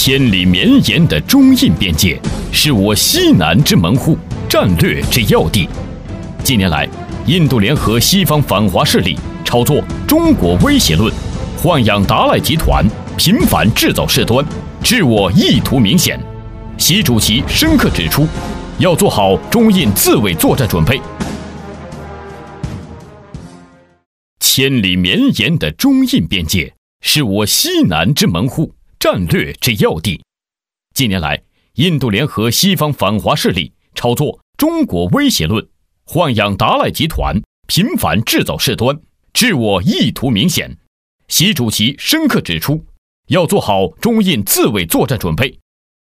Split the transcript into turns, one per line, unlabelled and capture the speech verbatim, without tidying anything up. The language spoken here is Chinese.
千里绵延的中印边界是我西南之门户，战略之要地。近年来，印度联合西方反华势力炒作中国威胁论，豢养达赖集团，频繁制造事端，治我意图明显。习主席深刻指出，要做好中印自卫作战准备。千里绵延的中印边界是我西南之门户，战略之要地。近年来，印度联合西方反华势力炒作中国威胁论，豢养达赖集团，频繁制造事端，治我意图明显。习主席深刻指出，要做好中印自卫作战准备。